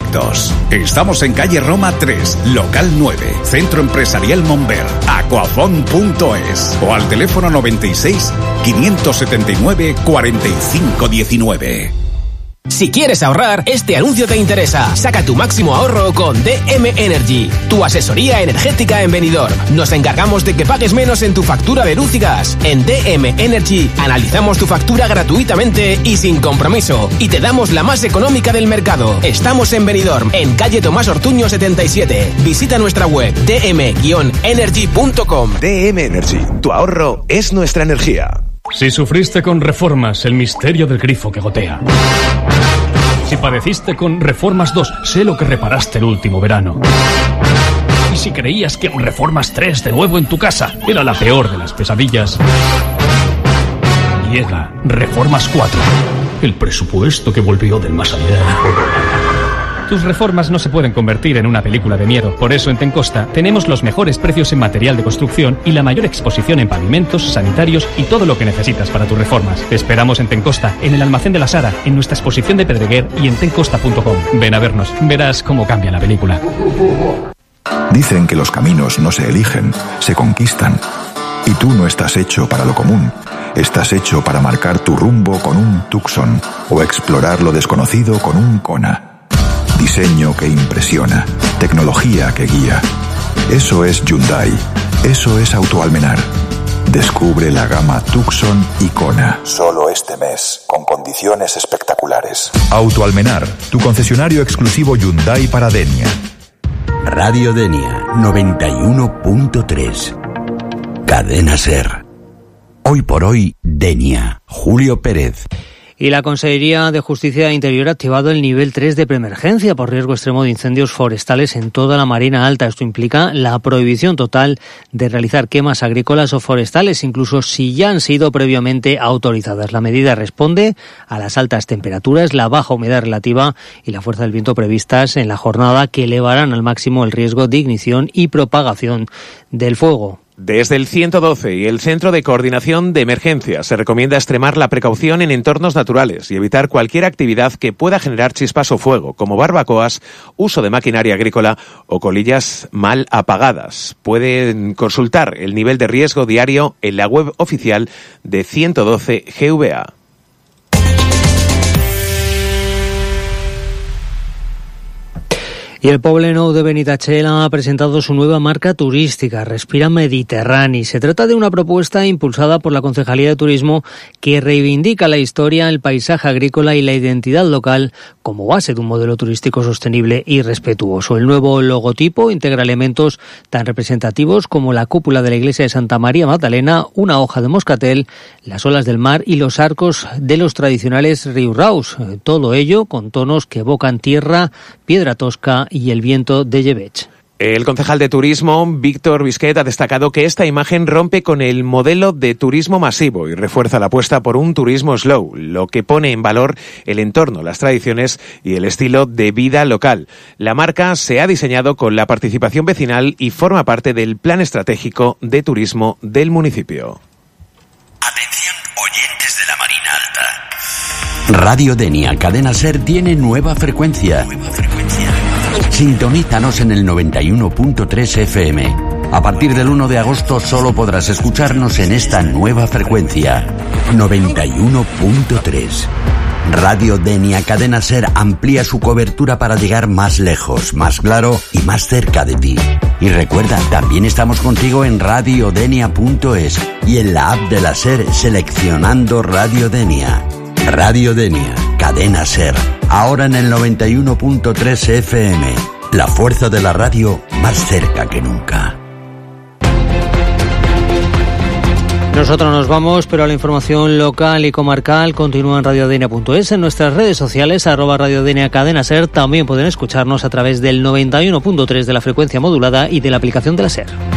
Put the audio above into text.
proyectos. Estamos en calle Roma 3, local 9, Centro Empresarial Monver, aquafon.es o al teléfono 96 579 4519. Si quieres ahorrar, este anuncio te interesa. Saca tu máximo ahorro con DM Energy, tu asesoría energética en Benidorm. Nos encargamos de que pagues menos en tu factura de luz y gas. En DM Energy analizamos tu factura gratuitamente y sin compromiso. Y te damos la más económica del mercado. Estamos en Benidorm, en calle Tomás Ortuño 77. Visita nuestra web dm-energy.com. DM Energy, tu ahorro es nuestra energía. Si sufriste con Reformas, el misterio del grifo que gotea. Si padeciste con Reformas 2, sé lo que reparaste el último verano. Y si creías que un Reformas 3 de nuevo en tu casa era la peor de las pesadillas, llega Reformas 4, el presupuesto que volvió del más allá. Tus reformas no se pueden convertir en una película de miedo. Por eso en Tencosta tenemos los mejores precios en material de construcción y la mayor exposición en pavimentos, sanitarios y todo lo que necesitas para tus reformas. Te esperamos en Tencosta, en el Almacén de la Sara, en nuestra exposición de Pedreguer y en tencosta.com. Ven a vernos, verás cómo cambia la película. Dicen que los caminos no se eligen, se conquistan. Y tú no estás hecho para lo común. Estás hecho para marcar tu rumbo con un Tucson o explorar lo desconocido con un Kona. Diseño que impresiona, tecnología que guía. Eso es Hyundai, eso es Autoalmenar. Descubre la gama Tucson y Kona. Solo este mes, con condiciones espectaculares. Autoalmenar, tu concesionario exclusivo Hyundai para Denia. Radio Denia 91.3. Cadena SER. Hoy por hoy, Denia. Julio Pérez. Y la Consejería de Justicia e Interior ha activado el nivel 3 de preemergencia por riesgo extremo de incendios forestales en toda la Marina Alta. Esto implica la prohibición total de realizar quemas agrícolas o forestales, incluso si ya han sido previamente autorizadas. La medida responde a las altas temperaturas, la baja humedad relativa y la fuerza del viento previstas en la jornada, que elevarán al máximo el riesgo de ignición y propagación del fuego. Desde el 112 y el Centro de Coordinación de Emergencias se recomienda extremar la precaución en entornos naturales y evitar cualquier actividad que pueda generar chispas o fuego, como barbacoas, uso de maquinaria agrícola o colillas mal apagadas. Pueden consultar el nivel de riesgo diario en la web oficial de 112 GVA. Y el Poblenou de Benitatxell ha presentado su nueva marca turística, Respira Mediterrani. Se trata de una propuesta impulsada por la Concejalía de Turismo que reivindica la historia, el paisaje agrícola y la identidad local como base de un modelo turístico sostenible y respetuoso. El nuevo logotipo integra elementos tan representativos como la cúpula de la iglesia de Santa María Magdalena, una hoja de moscatel, las olas del mar y los arcos de los tradicionales riurraus. Todo ello con tonos que evocan tierra, piedra tosca y el viento de Llevech. El concejal de Turismo, Víctor Bisquet, ha destacado que esta imagen rompe con el modelo de turismo masivo y refuerza la apuesta por un turismo slow, lo que pone en valor el entorno, las tradiciones y el estilo de vida local. La marca se ha diseñado con la participación vecinal y forma parte del plan estratégico de turismo del municipio. Atención, oyentes de la Marina Alta. Radio Denia Cadena SER tiene nueva frecuencia. Sintonízanos en el 91.3 FM. A partir del 1 de agosto solo podrás escucharnos en esta nueva frecuencia, 91.3. Radio Denia Cadena SER amplía su cobertura para llegar más lejos, más claro y más cerca de ti. Y recuerda, también estamos contigo en radiodenia.es y en la app de la SER seleccionando Radio Denia. Radio Denia, Cadena SER, ahora en el 91.3 FM. La fuerza de la radio más cerca que nunca. Nosotros nos vamos, pero la información local y comarcal continúa en radiodenia.es, en nuestras redes sociales, @radiodenia Cadena SER. También pueden escucharnos a través del 91.3 de la frecuencia modulada y de la aplicación de la SER.